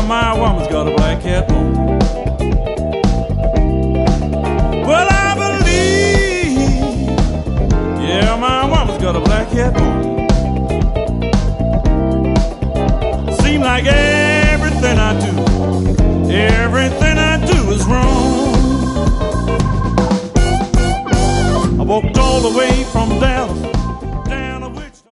my woman's got a black cat bone. Well, I believe, yeah, my woman's got a black cat bone. Seem like